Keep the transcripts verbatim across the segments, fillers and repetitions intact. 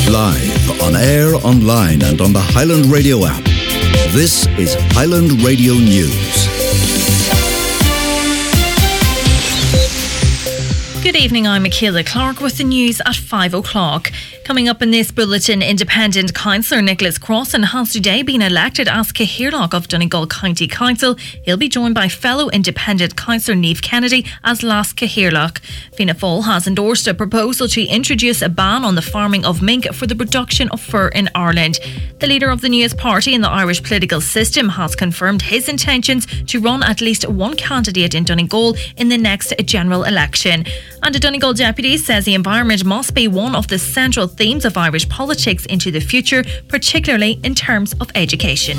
Live, on air, online and on the Highland Radio app. This is Highland Radio News. Good evening, I'm Michaela Clark with the news at five o'clock. Coming up in this bulletin, Independent Councillor Nicholas Crossan has today been elected as Cathaoirleach of Donegal County Council. He'll be joined by fellow Independent Councillor Niamh Kennedy as last Cathaoirleach. Fianna Fáil has endorsed a proposal to introduce a ban on the farming of mink for the production of fur in Ireland. The leader of the newest party in the Irish political system has confirmed his intentions to run at least one candidate in Donegal in the next general election. And a Donegal deputy says the environment must be one of the central themes of Irish politics into the future, particularly in terms of education.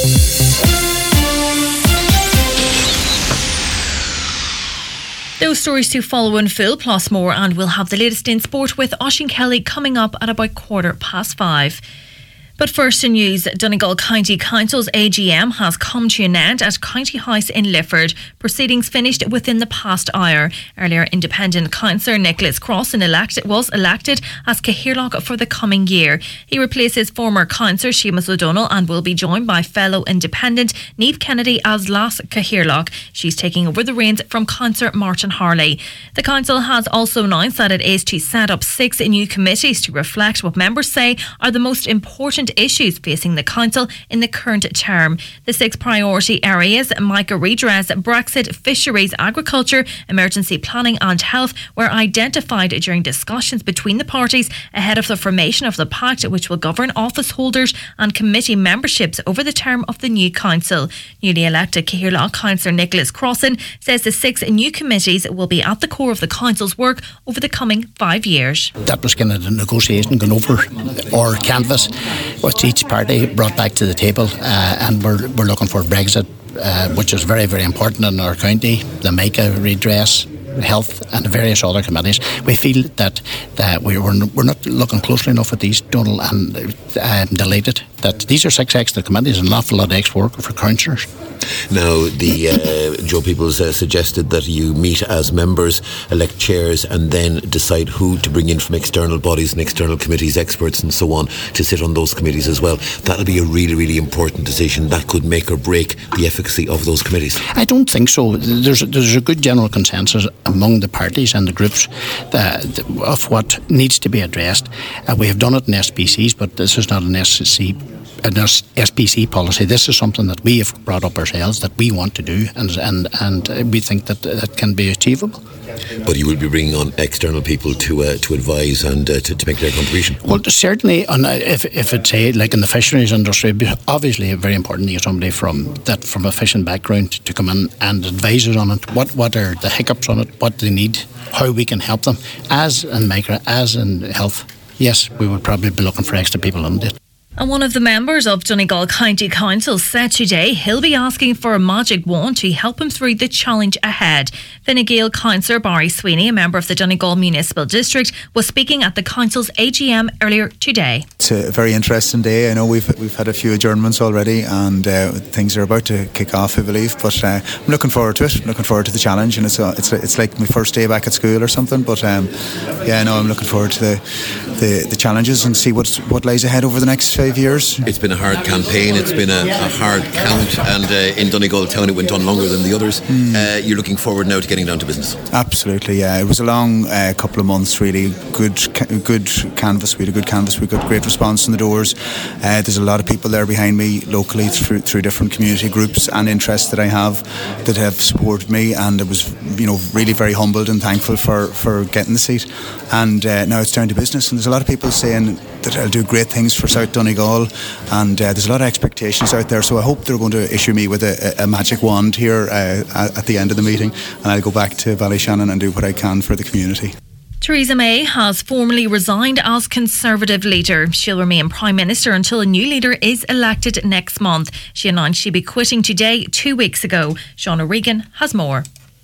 Those stories to follow in full, plus more, and we'll have the latest in sport with Oisín Kelly coming up at about quarter past five. But first in news, Donegal County Council's A G M has come to an end at County House in Lifford. Proceedings finished within the past hour. Earlier, Independent Councillor Nicholas Crossan elected, was elected as Cathaoirleach for the coming year. He replaces former Councillor Seamus O'Donnell and will be joined by fellow Independent Niamh Kennedy as last Cathaoirleach. She's taking over the reins from Councillor Martin Harley. The Council has also announced that it is to set up six new committees to reflect what members say are the most important issues facing the council in the current term. The six priority areas, mica redress, Brexit, fisheries, agriculture, emergency planning and health, were identified during discussions between the parties ahead of the formation of the pact, which will govern office holders and committee memberships over the term of the new council. Newly elected Cathaoirleach Councillor Nicholas Crossan says the six new committees will be at the core of the council's work over the coming five years. That was kind of the negotiation going over our canvas, which each party brought back to the table, uh, and we're we're looking for Brexit, uh, which is very, very important in our county, the mica redress, health and various other committees. We feel that, that we were, we're not looking closely enough at these, Donald, and uh, deleted that these are six extra committees and an awful lot of extra work for councillors. Now, the uh, Joe Peoples uh, suggested that you meet as members, elect chairs, and then decide who to bring in from external bodies and external committees, experts and so on, to sit on those committees as well. That'll be a really, really important decision. That could make or break the efficacy of those committees. I don't think so. There's there's a good general consensus among the parties and the groups that, of what needs to be addressed. Uh, we have done it in S P Cs, but this is not an S C. An S P C policy. This is something that we have brought up ourselves, that we want to do, and and and we think that that can be achievable. But you will be bringing on external people to uh, to advise and uh, to, to make their contribution. Well, certainly, on a, if if it's say like in the fisheries industry, obviously very important to get somebody from that from a fishing background to come in and advise us on it. What what are the hiccups on it? What they need? How we can help them? As in micro, as in health. Yes, we would probably be looking for extra people on it. And one of the members of Donegal County Council said today he'll be asking for a magic wand to help him through the challenge ahead. Fine Gael councillor Barry Sweeney, a member of the Donegal Municipal District, was speaking at the council's A G M earlier today. It's a very interesting day. I know we've we've had a few adjournments already, and uh, things are about to kick off, I believe. But uh, I'm looking forward to it. I'm looking forward to the challenge, and it's a, it's a, it's like my first day back at school or something. But um, yeah, no, I'm looking forward to the the, the challenges and see what's what lies ahead over the next five years. It's been a hard campaign. It's been a, a hard count, and uh, in Donegal town it went on longer than the others. Mm. Uh, you're looking forward now to getting down to business. Absolutely, yeah. It was a long uh, couple of months. Really good, good canvas. We had a good canvas. We got great response in the doors. Uh, there's a lot of people there behind me locally through through different community groups and interests that I have that have supported me, and it was, you know, really very humbled and thankful for, for getting the seat. And uh, now it's down to business, and there's a lot of people saying that I'll do great things for South Donegal, and uh, there's a lot of expectations out there, so I hope they're going to issue me with a, a magic wand here uh, at the end of the meeting, and I'll go back to Ballyshannon and do what I can for the community. Theresa May has formally resigned as Conservative leader. She'll remain Prime Minister until a new leader is elected next month. She announced she'd be quitting today, two weeks ago. Sean O'Regan has more.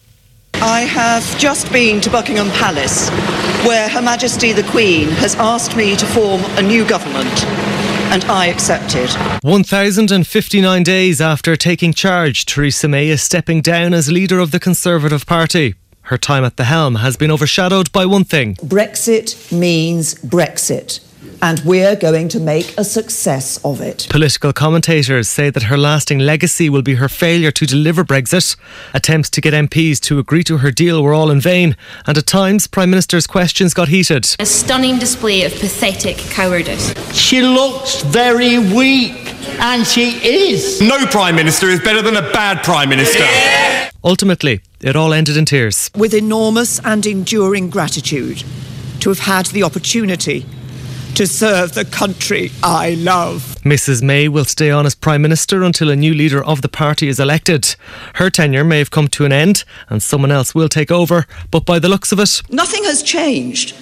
I have just been to Buckingham Palace, where Her Majesty the Queen has asked me to form a new government, and I accepted. one thousand fifty-nine days after taking charge, Theresa May is stepping down as leader of the Conservative Party. Her time at the helm has been overshadowed by one thing. Brexit means Brexit, and we're going to make a success of it. Political commentators say that her lasting legacy will be her failure to deliver Brexit. Attempts to get M Ps to agree to her deal were all in vain, and at times Prime Minister's questions got heated. A stunning display of pathetic cowardice. She looks very weak, and she is. No Prime Minister is better than a bad Prime Minister. Yeah. Ultimately, it all ended in tears. With enormous and enduring gratitude to have had the opportunity to serve the country I love. Missus May will stay on as Prime Minister until a new leader of the party is elected. Her tenure may have come to an end and someone else will take over, but by the looks of it, nothing has changed.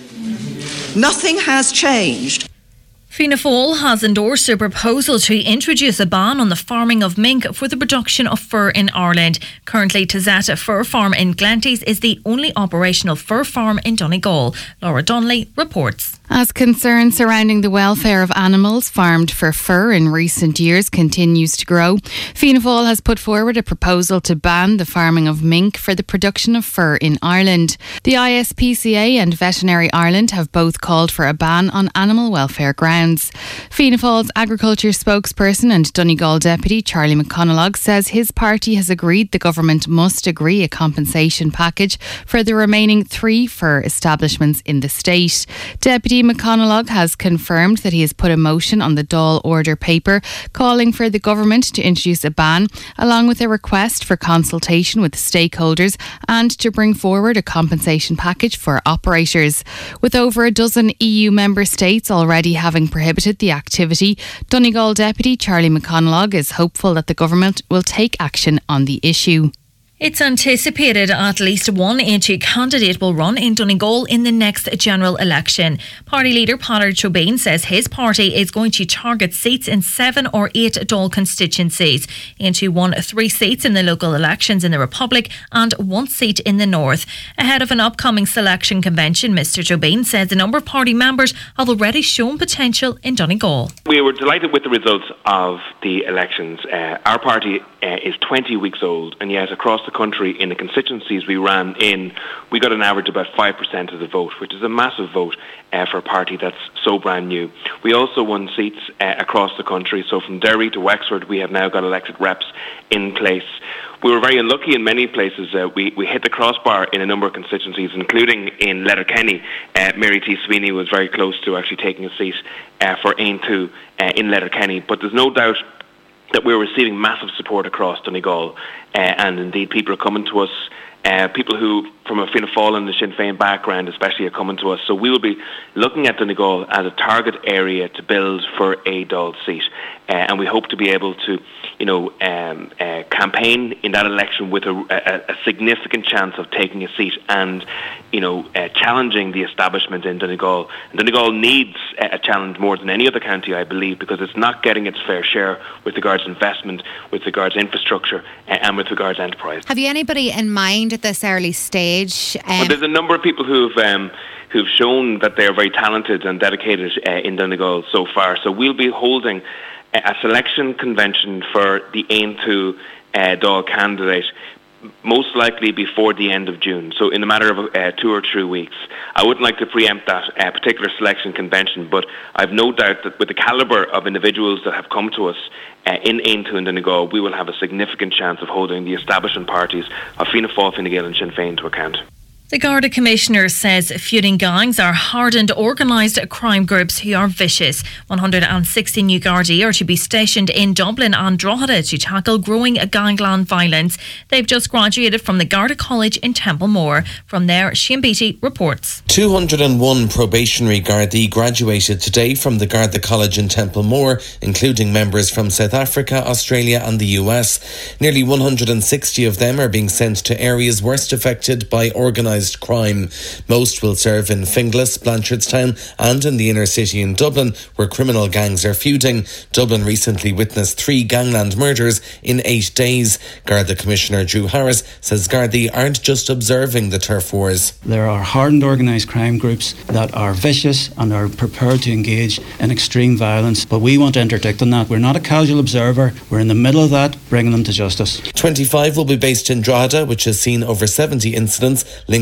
Nothing has changed. Fianna Fáil has endorsed a proposal to introduce a ban on the farming of mink for the production of fur in Ireland. Currently, Tazata Fur Farm in Glanties is the only operational fur farm in Donegal. Laura Donnelly reports. As concern surrounding the welfare of animals farmed for fur in recent years continues to grow, Fianna Fáil has put forward a proposal to ban the farming of mink for the production of fur in Ireland. The I S P C A and Veterinary Ireland have both called for a ban on animal welfare grounds. Fianna Fáil's agriculture spokesperson and Donegal deputy Charlie McConalogue says his party has agreed the government must agree a compensation package for the remaining three fur establishments in the state. Deputy McConalogue has confirmed that he has put a motion on the Dáil order paper calling for the government to introduce a ban, along with a request for consultation with stakeholders and to bring forward a compensation package for operators. With over a dozen E U member states already having prohibited the activity, Donegal Deputy Charlie McConalogue is hopeful that the government will take action on the issue. It's anticipated at least one A two candidate will run in Donegal in the next general election. Party leader Peadar Tóibín says his party is going to target seats in seven or eight Dáil constituencies. A two won three seats in the local elections in the Republic and one seat in the North. Ahead of an upcoming selection convention, Mister Tóibín says a number of party members have already shown potential in Donegal. We were delighted with the results of the elections. Uh, our party uh, is twenty weeks old, and yet across the country in the constituencies we ran in, we got an average of about five percent of the vote, which is a massive vote uh, for a party that's so brand new. We also won seats uh, across the country, so from Derry to Wexford we have now got elected reps in place. We were very unlucky in many places. Uh, we, we hit the crossbar in a number of constituencies, including in Letterkenny. Uh, Mary T. Sweeney was very close to actually taking a seat uh, for Aon two uh, in Letterkenny, but there's no doubt that we're receiving massive support across Donegal, uh, and indeed people are coming to us, uh, people who from a Fianna Fáil and the Sinn Féin background especially are coming to us. So we will be looking at Donegal as a target area to build for a Dáil seat, uh, and we hope to be able to, you know, um, uh, campaign in that election with a, a, a significant chance of taking a seat and, you know, uh, challenging the establishment in Donegal. And Donegal needs a challenge more than any other county, I believe, because it's not getting its fair share with regards to investment, with regards to infrastructure, uh, and with regards to enterprise. Have you anybody in mind at this early stage? Um, well, there's a number of people who've um, who've shown that they're very talented and dedicated uh, in Donegal so far. So we'll be holding a, a selection convention for the Aon two uh, Dáil candidate, most likely before the end of June, so in a matter of uh, two or three weeks. I wouldn't like to preempt that uh, particular selection convention, but I've no doubt that with the calibre of individuals that have come to us uh, in Aon two and Donegal, we will have a significant chance of holding the establishment parties of Fianna Fáil, Fine Gael and Sinn Féin to account. The Garda Commissioner says feuding gangs are hardened organised crime groups who are vicious. one hundred sixty new Gardaí are to be stationed in Dublin and Drogheda to tackle growing gangland violence. They've just graduated from the Garda College in Templemore. From there, Shane Beattie reports. two hundred one probationary Gardaí graduated today from the Garda College in Templemore, including members from South Africa, Australia and the U S. Nearly one hundred sixty of them are being sent to areas worst affected by organised crime. Most will serve in Finglas, Blanchardstown and in the inner city in Dublin, where criminal gangs are feuding. Dublin recently witnessed three gangland murders in eight days. Garda Commissioner Drew Harris says Gardaí aren't just observing the turf wars. There are hardened organised crime groups that are vicious and are prepared to engage in extreme violence, but we want to interdict on that. We're not a casual observer. We're in the middle of that, bringing them to justice. twenty-five will be based in Drogheda, which has seen over seventy incidents linked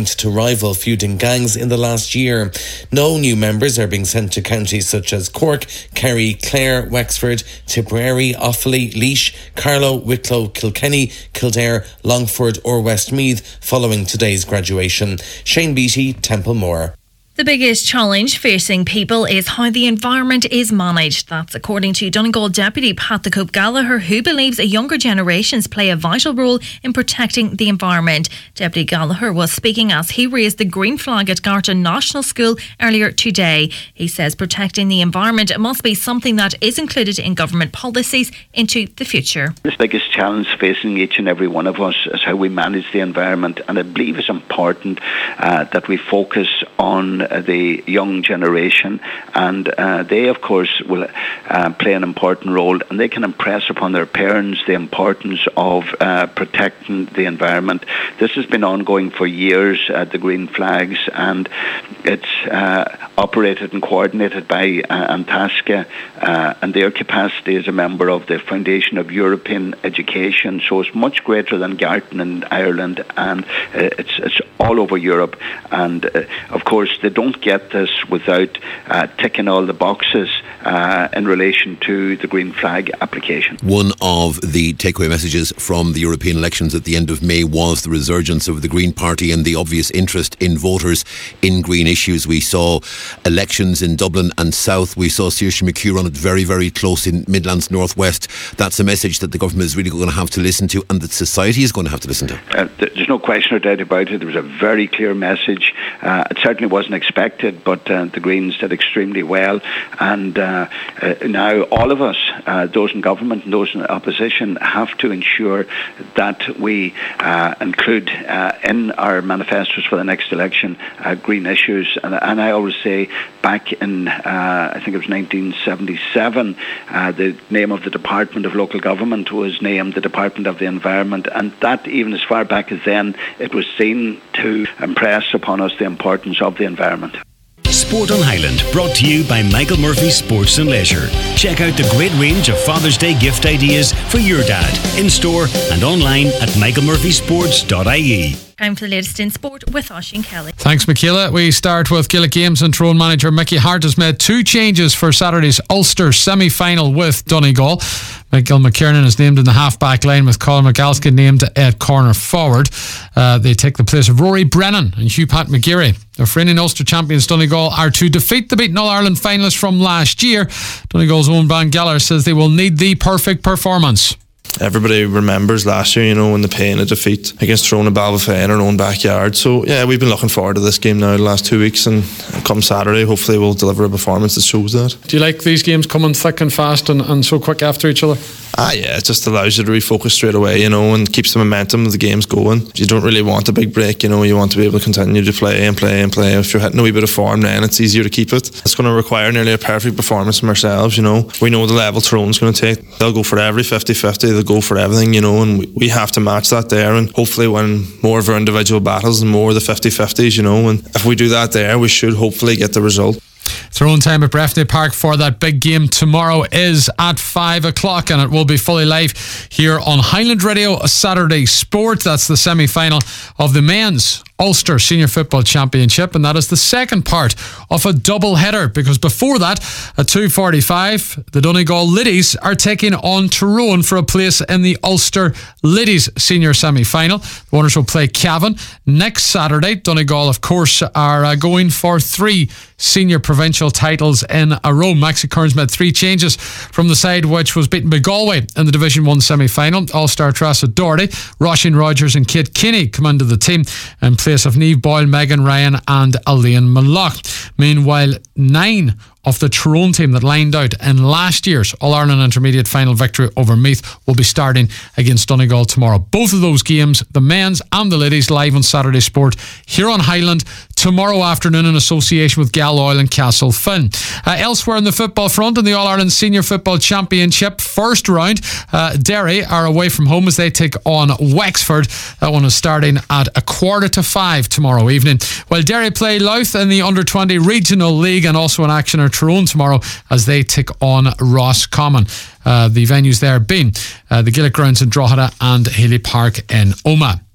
linked to rival feuding gangs in the last year. No new members are being sent to counties such as Cork, Kerry, Clare, Wexford, Tipperary, Offaly, Laois, Carlow, Wicklow, Kilkenny, Kildare, Longford or Westmeath following today's graduation. Shane Beattie, Templemore. The biggest challenge facing people is how the environment is managed. That's according to Donegal Deputy Pat the Cope Gallagher, who believes younger generations play a vital role in protecting the environment. Deputy Gallagher was speaking as he raised the green flag at Garton National School earlier today. He says protecting the environment must be something that is included in government policies into the future. The biggest challenge facing each and every one of us is how we manage the environment, and I believe it's important uh, that we focus on the young generation, and uh, they of course will uh, play an important role, and they can impress upon their parents the importance of uh, protecting the environment. This has been ongoing for years, uh, the green flags, and it's uh, operated and coordinated by uh, Antasca, uh, and their capacity as a member of the Foundation of European Education, so it's much greater than Garton in Ireland, and uh, it's, it's all over Europe, and uh, of course they don't get this without uh, ticking all the boxes uh, in relation to the green flag application. One of the takeaway messages from the European elections at the end of May was the resurgence of the Green Party and the obvious interest in voters in green issues. We saw elections in Dublin and South. We saw Saoirse McHugh run it very, very close in Midlands Northwest. That's a message that the government is really going to have to listen to, and that society is going to have to listen to. Uh, there's no question or doubt about it. There was a very clear message. Uh, it certainly wasn't expected, but uh, the Greens did extremely well, and uh, uh, now all of us, uh, those in government and those in opposition, have to ensure that we uh, include uh, in our manifestos for the next election uh, green issues, and, and I always say back in uh, I think it was nineteen seventy-seven, uh, the name of the Department of Local Government was named the Department of the Environment, and that even as far back as then it was seen to impress upon us the importance of the environment. Sport on Highland, brought to you by Michael Murphy Sports and Leisure. Check out the great range of Father's Day gift ideas for your dad, in store and online at michael murphy sports dot I E. Time for the latest in sport with Oisin Kelly. Thanks, Michaela. We start with Gaelic Games, and Tyrone manager Mickey Hart has made two changes for Saturday's Ulster semi-final with Donegal. Michael McKiernan is named in the half-back line, with Colin McAlskin named at corner forward. Uh, they take the place of Rory Brennan and Hugh Pat McGeary. The reigning Ulster champions Donegal are to defeat the beaten All-Ireland finalists from last year. Donegal's own Van Geller says they will need the perfect performance. Everybody remembers last year, you know, when the pain of defeat against Tyrone and Ballyfay in our own backyard. So yeah, we've been looking forward to this game now the last two weeks, and come Saturday hopefully we'll deliver a performance that shows that. Do you like these games coming thick and fast and, and so quick after each other? Ah yeah, it just allows you to refocus straight away, you know, and keeps the momentum of the games going. You don't really want a big break, you know, you want to be able to continue to play and play and play. If you're hitting a wee bit of form, then it's easier to keep it. It's going to require nearly a perfect performance from ourselves, you know. We know the level Tyrone's going to take. They'll go for every fifty-fifty, they'll go for everything, you know, and we, we have to match that there and hopefully win more of our individual battles and more of the fifty-fifties, you know, and if we do that there, we should hopefully get the result. Tyrone time at Breffni Park for that big game tomorrow is at five o'clock, and it will be fully live here on Highland Radio Saturday Sport. That's the semi-final of the men's Ulster Senior Football Championship, and that is the second part of a double header, because before that at two forty-five the Donegal Liddies are taking on Tyrone for a place in the Ulster Liddies Senior Semi-Final. The winners will play Cavan next Saturday. Donegal of course are uh, going for three senior provincial titles in a row. Maxi Kearns made three changes from the side which was beaten by Galway in the Division one semi-final. All-star Tressa Doherty, Roisin Rogers and Kate Kinney come into the team in place of Niamh Boyle, Megan Ryan and Elaine Malloch. Meanwhile, nine of the Tyrone team that lined out in last year's All-Ireland Intermediate final victory over Meath will be starting against Donegal tomorrow. Both of those games, the men's and the ladies, live on Saturday Sport here on Highland tomorrow afternoon in association with Galloil and Castlefin. Uh, elsewhere in the football front, in the All-Ireland Senior Football Championship first round, uh, Derry are away from home as they take on Wexford. That one is starting at a quarter to five tomorrow evening. While Derry play Louth in the under twenty Regional League, and also in action are Tyrone tomorrow as they take on Roscommon. Uh, the venues there being uh, the Gaelic Grounds in Drogheda and Healy Park in Omagh.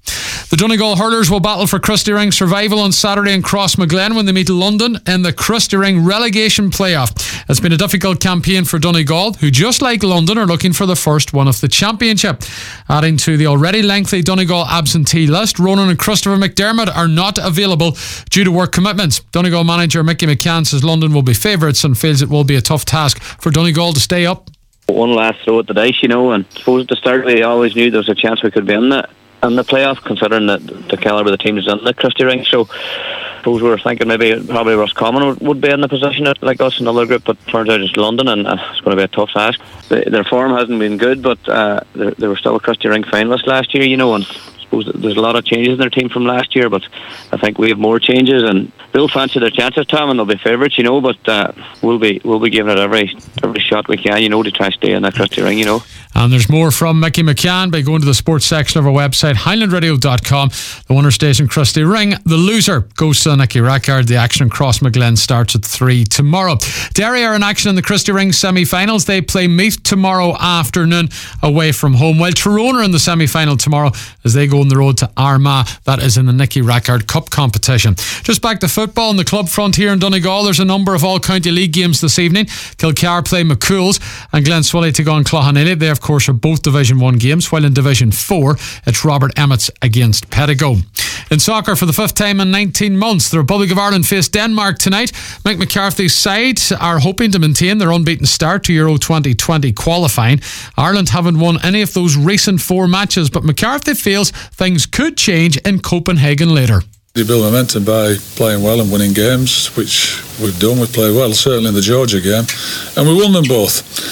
The Donegal hurlers will battle for Christy Ring survival on Saturday in Crossmaglen when they meet London in the Christy Ring relegation playoff. It's been a difficult campaign for Donegal, who just like London are looking for the first one of the championship. Adding to the already lengthy Donegal absentee list, Ronan and Christopher McDermott are not available due to work commitments. Donegal manager Mickey McCann says London will be favourites and feels it will be a tough task for Donegal to stay up. One last throw at the dice, you know, and I suppose at the start we always knew there was a chance we could be in the, in the playoff, considering that the calibre of the teams in the Christy Ring. So I suppose we were thinking maybe probably Roscommon would, would be in the position like us, another group, but turns out it's London, and uh, it's going to be a tough task. The, their form hasn't been good, but uh, they, they were still a Christy Ring finalist last year, you know, and I suppose there's a lot of changes in their team from last year, but I think we have more changes, and they'll fancy their chances, Tom, and they'll be favourites, you know, but uh, we'll be we'll be giving it every every shot we can, you know, to try to stay in that Christy Ring, you know. And there's more from Mickey McCann by going to the sports section of our website, highland radio dot com. The winner stays in Christy Ring. The loser goes to Nicky Rackard. The action in Crossmaglen starts at three tomorrow. Derry are in action in the Christy Ring semi-finals. They play Meath tomorrow afternoon away from home, while Tyrone are in the semi-final tomorrow as they go on the road to Armagh. That is in the Nicky Rackard Cup competition. Just back to football on the club front here in Donegal. There's a number of all-county league games this evening. Kilcar play McCool's and Glenswilly take on Cloughanilly. They, of course, are both Division one games, while in Division four, it's Robert Emmett's against Pettigo. In soccer, for the fifth time in nineteen months, the Republic of Ireland face Denmark tonight. Mike McCarthy's side are hoping to maintain their unbeaten start to Euro twenty twenty qualifying. Ireland haven't won any of those recent four matches, but McCarthy feels things could change in Copenhagen later. You build momentum by playing well and winning games, which we've done. We played well, certainly in the Georgia game, and we won them both.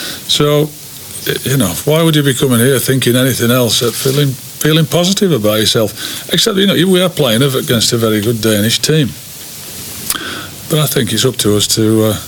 So, you know, why would you be coming here thinking anything else at feeling feeling positive about yourself? Except, you know, we are playing against a very good Danish team. But I think it's up to us to uh,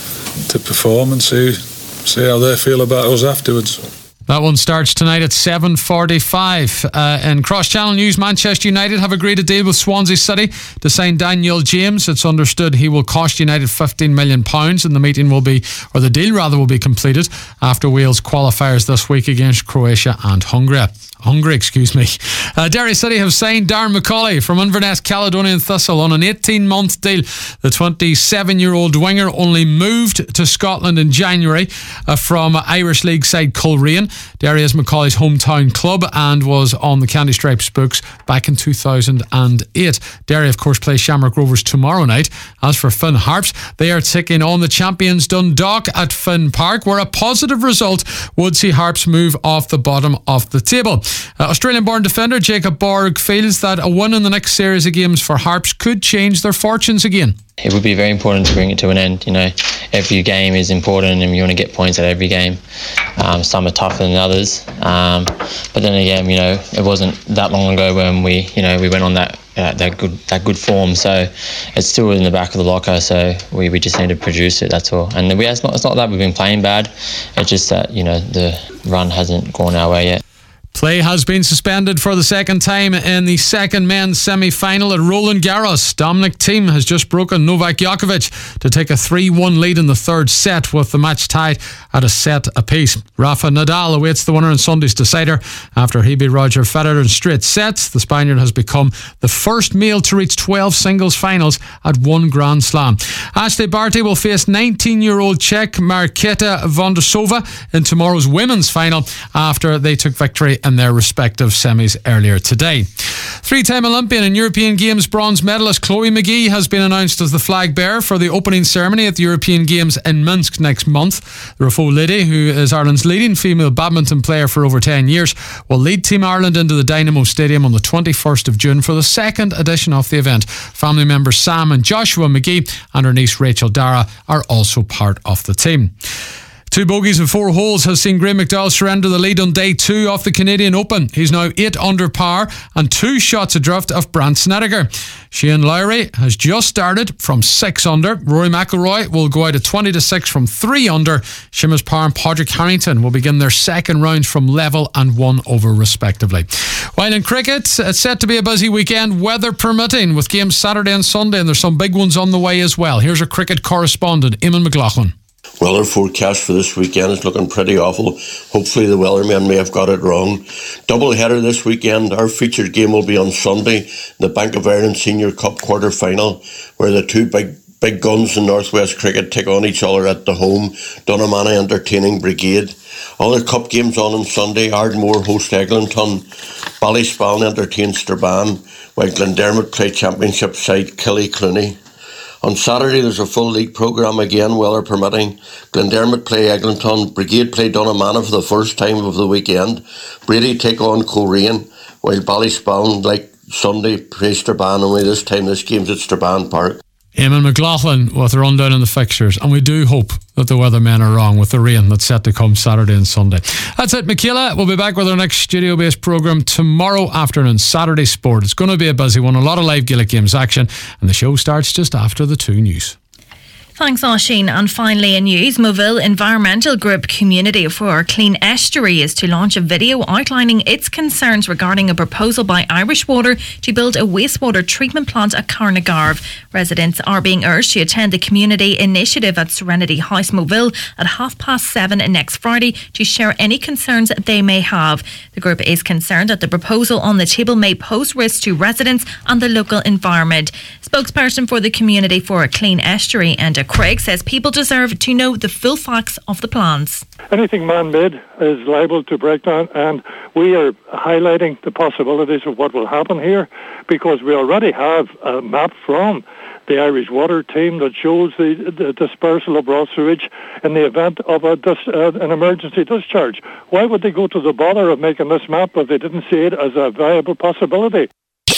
to perform and see see how they feel about us afterwards. That one starts tonight at seven forty-five. Uh, in cross-channel news, Manchester United have agreed a deal with Swansea City to sign Daniel James. It's understood he will cost United fifteen million pounds, and the meeting will be, or the deal rather, will be completed after Wales qualifiers this week against Croatia and Hungary. Hungary, excuse me. Uh, Derry City have signed Darren McCauley from Inverness Caledonian Thistle on an eighteen-month deal. The twenty-seven-year-old winger only moved to Scotland in January uh, from Irish League side Coleraine. Derry is McCauley's hometown club and was on the Candy Stripes books back in two thousand eight. Derry, of course, play Shamrock Rovers tomorrow night. As for Finn Harps, they are taking on the champions Dundalk at Finn Park, where a positive result would see Harps move off the bottom of the table. Uh, Australian-born defender Jacob Borg feels that a win in the next series of games for Harps could change their fortunes again. It would be very important to bring it to an end. You know, every game is important and you want to get points at every game. Um, some are tougher than others. Um, but then again, you know, it wasn't that long ago when we, you know, we went on that uh, that good that good form. So it's still in the back of the locker. So we, we just need to produce it. That's all. And we, it's not it's not that we've been playing bad. It's just that, you know, the run hasn't gone our way yet. Play has been suspended for the second time in the second men's semi-final at Roland Garros. Dominic Thiem has just broken Novak Djokovic to take a three one lead in the third set, with the match tied at a set apiece. Rafa Nadal awaits the winner in Sunday's decider after he beat Roger Federer in straight sets. The Spaniard has become the first male to reach twelve singles finals at one Grand Slam. Ashley Barty will face nineteen-year-old Czech Markéta Vondrousova in tomorrow's women's final after they took victory in their respective semis earlier today. Three-time Olympian and European Games bronze medalist Chloe McGee has been announced as the flag bearer for the opening ceremony at the European Games in Minsk next month. The Rafo lady, who is Ireland's leading female badminton player for over ten years, will lead Team Ireland into the Dynamo Stadium on the twenty-first of June for the second edition of the event. Family members Sam and Joshua McGee and her niece Rachel Dara are also part of the team. Two bogeys and four holes has seen Graeme McDowell surrender the lead on day two of the Canadian Open. He's now eight under par and two shots adrift of Brandt Snedeker. Shane Lowry has just started from six under. Rory McIlroy will go out at twenty to six from three under. Seamus Power and Padraig Harrington will begin their second rounds from level and one over respectively. While in cricket, it's set to be a busy weekend, weather permitting, with games Saturday and Sunday, and there's some big ones on the way as well. Here's our cricket correspondent, Eamon McLaughlin. Weather forecast for this weekend is looking pretty awful. Hopefully the weathermen may have got it wrong. Double header this weekend. Our featured game will be on Sunday, the Bank of Ireland Senior Cup quarter final, where the two big big guns in Northwest Cricket take on each other at the home. Dunnamana entertaining Brigade. Other cup games on on Sunday. Ardmore host Eglinton. Ballyspaln entertain Strabane, while Glendermot play championship side Killyclooney. On Saturday there's a full league programme again, weather permitting. Glendermot play Eglinton, Brigade play Dunnamana for the first time of the weekend. Brady take on Coleraine, while Ballyspaln, like Sunday, play Strabane, only this time this game's at Strabane Park. Eamon McLaughlin with the rundown on the fixtures, and we do hope that the weathermen are wrong with the rain that's set to come Saturday and Sunday. That's it, Michaela. We'll be back with our next studio-based programme tomorrow afternoon, Saturday Sport. It's going to be a busy one, a lot of live Gaelic Games action, and the show starts just after the two news. Thanks, Oisín. And finally in news, Moville Environmental Group Community for Clean Estuary is to launch a video outlining its concerns regarding a proposal by Irish Water to build a wastewater treatment plant at Carnagarv. Residents are being urged to attend the community initiative at Serenity House, Moville at half past seven next Friday to share any concerns they may have. The group is concerned that the proposal on the table may pose risks to residents and the local environment. Spokesperson for the Community for a Clean Estuary, Enda Craig, says people deserve to know the full facts of the plans. Anything man-made is liable to breakdown, and we are highlighting the possibilities of what will happen here because we already have a map from the Irish Water team that shows the, the dispersal of raw sewage in the event of a dis, uh, an emergency discharge. Why would they go to the bother of making this map if they didn't see it as a viable possibility?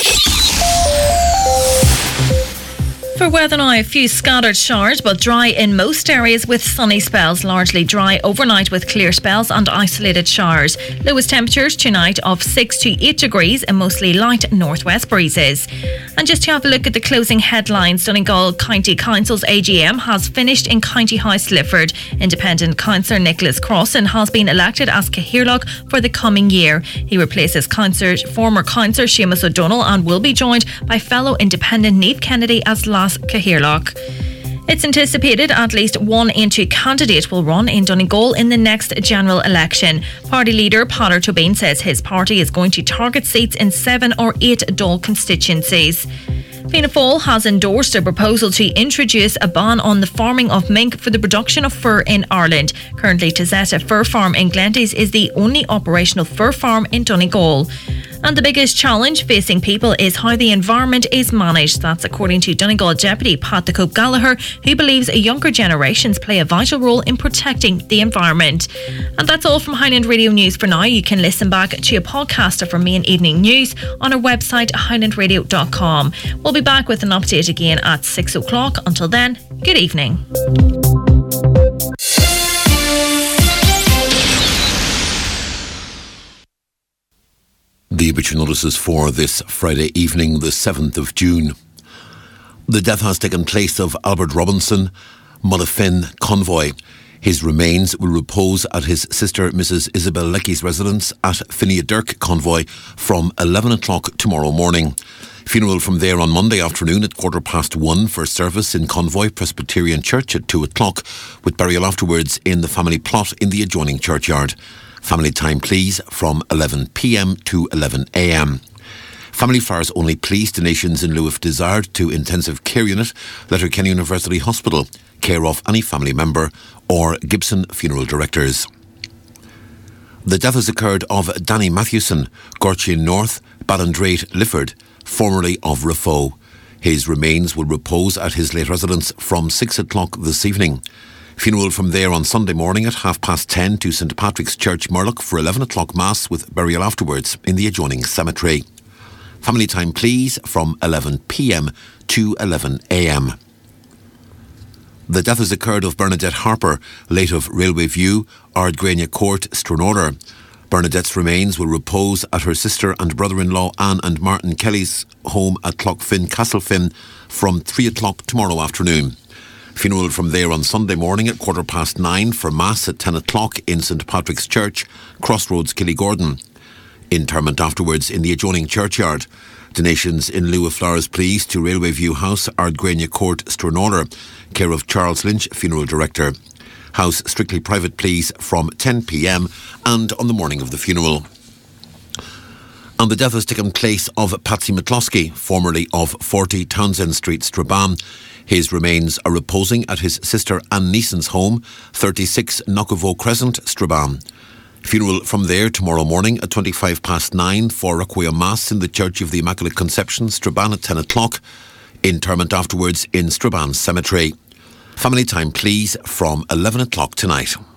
For weather now, a few scattered showers, but dry in most areas with sunny spells. Largely dry overnight with clear spells and isolated showers. Lowest temperatures tonight of six to eight degrees and mostly light northwest breezes. And just to have a look at the closing headlines, Donegal County Council's A G M has finished in County House, Lifford. Independent councillor Nicholas Crossan has been elected as Cathaoirleach for the coming year. He replaces councillor, former councillor Seamus O'Donnell and will be joined by fellow independent Niamh Kennedy as last Cathaoirleach. It's anticipated at least one in two candidate will run in Donegal in the next general election. Party leader Peadar Tóibín says his party is going to target seats in seven or eight Dáil constituencies. Fianna Fáil has endorsed a proposal to introduce a ban on the farming of mink for the production of fur in Ireland. Currently, Tazetta Fur Farm in Glenties is the only operational fur farm in Donegal. And the biggest challenge facing people is how the environment is managed. That's according to Donegal Deputy Pat the Cope Gallagher, who believes younger generations play a vital role in protecting the environment. And that's all from Highland Radio News for now. You can listen back to a podcast of our main evening news on our website, highland radio dot com. We'll be back with an update again at six o'clock. Until then, good evening. The obituary notices for this Friday evening, the seventh of June. The death has taken place of Albert Robinson, Mullafin Convoy. His remains will repose at his sister Missus Isabel Lecky's residence at Finneadirk Convoy from eleven o'clock tomorrow morning. Funeral from there on Monday afternoon at quarter past one for service in Convoy Presbyterian Church at two o'clock, with burial afterwards in the family plot in the adjoining churchyard. Family time, please, from eleven p.m. to eleven a.m. Family flowers only, please. Donations in lieu of desired to Intensive Care Unit, Letterkenny University Hospital, care of any family member or Gibson Funeral Directors. The death has occurred of Danny Matthewson, Gorchin North, Ballindrate, Lifford, formerly of Rafo. His remains will repose at his late residence from six o'clock this evening. Funeral from there on Sunday morning at half past ten to St Patrick's Church, Murlock, for eleven o'clock Mass with burial afterwards in the adjoining cemetery. Family time, please, from eleven p.m. to eleven a.m. The death has occurred of Bernadette Harper, late of Railway View, Ardgrania Court, Stranora. Bernadette's remains will repose at her sister and brother-in-law Anne and Martin Kelly's home at Clough-Finn, Castlefin, from three o'clock tomorrow afternoon. Funeral from there on Sunday morning at quarter past nine for Mass at ten o'clock in St Patrick's Church, Crossroads, Killygordon. Interment afterwards in the adjoining churchyard. Donations in lieu of flowers, please, to Railway View House, Ardgrania Court, Stranora, care of Charles Lynch, Funeral Director. House strictly private pleas from ten p.m. and on the morning of the funeral. And the death has taken place of Patsy McCloskey, formerly of forty Townsend Street, Strabane. His remains are reposing at his sister Anne Neeson's home, thirty-six Knockevoe Crescent, Strabane. Funeral from there tomorrow morning at twenty-five past nine for Requiem Mass in the Church of the Immaculate Conception, Strabane at ten o'clock. Interment afterwards in Strabane Cemetery. Family time, please, from eleven o'clock tonight.